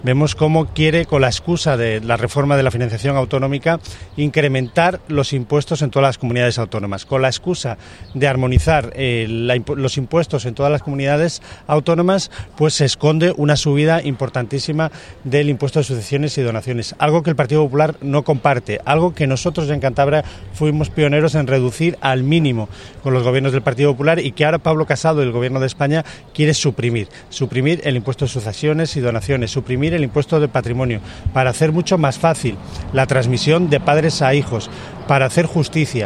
Vemos cómo quiere, con la excusa de la reforma de la financiación autonómica, incrementar los impuestos en todas las comunidades autónomas. Con la excusa de armonizar los impuestos en todas las comunidades autónomas, pues se esconde una subida importantísima del impuesto de sucesiones y donaciones, algo que el Partido Popular no comparte, algo que nosotros en Cantabria fuimos pioneros en reducir al mínimo con los gobiernos del Partido Popular y que ahora Pablo Casado y el Gobierno de España quiere suprimir el impuesto de sucesiones y donaciones, suprimir el impuesto de patrimonio, para hacer mucho más fácil la transmisión de padres a hijos, para hacer justicia.